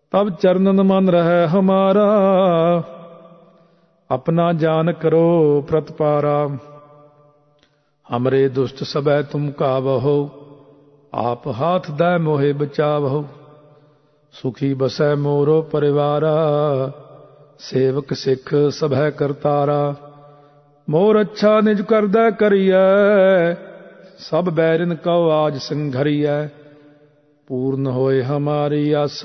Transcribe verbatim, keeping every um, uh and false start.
तब चरणन मन रहे हमारा, अपना जान करो प्रतपारा। हमरे दुष्ट सबै तुम कावहो, आप हाथ दै मोहे बचावहो। सुखी बसै मोरो परिवारा, सेवक सिख सभै करतारा। मोर अच्छा निज करदै करियै, सब बैरिन कौ आज संघरियै। पूर्ण होए हमारी आस